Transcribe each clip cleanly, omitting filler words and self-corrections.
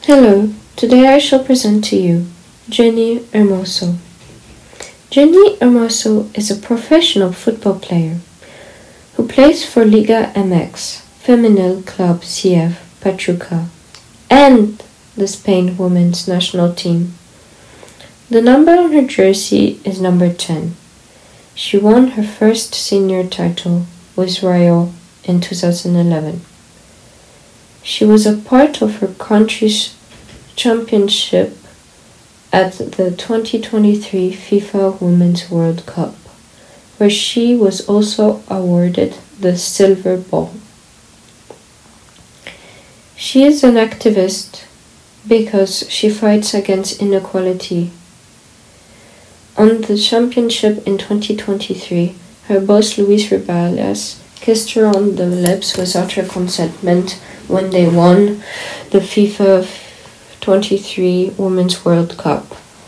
Hello, today I shall present to you Jenny Hermoso. Jenny Hermoso is a professional football player who plays for Liga MX, Femenil Club CF Pachuca, and the Spain women's national team. The number on her jersey is number 10. She won her first senior title with Rayo in 2011. She was a part of her country's championship at the 2023 FIFA Women's World Cup, where she was also awarded the Silver Ball. She is an activist because she fights against inequality. On the championship in 2023, her boss Luis Rubiales kissed her on the lips without her consent when they won the FIFA 23 Women's World Cup.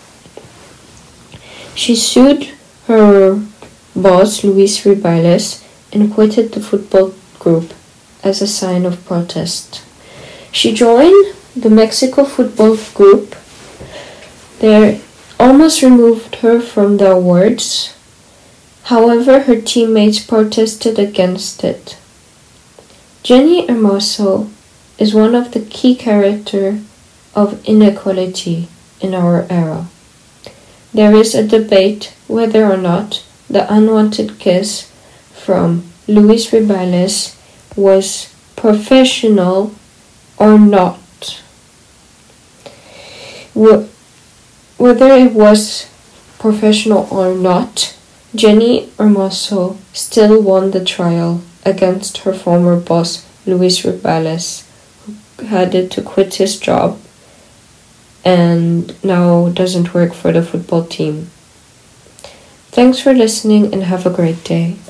She sued her boss Luis Rubiales and quitted the football group as a sign of protest. She joined the Mexico football group. They almost removed her from the awards. However, her teammates protested against it. Jenny Hermoso is one of the key characters of inequality in our era. There is a debate whether or not the unwanted kiss from Luis Rubiales was professional or not. Whether it was professional or not, Jenny Hermoso still won the trial against her former boss Luis Rubiales, who had to quit his job and now doesn't work for the football team. Thanks for listening and have a great day.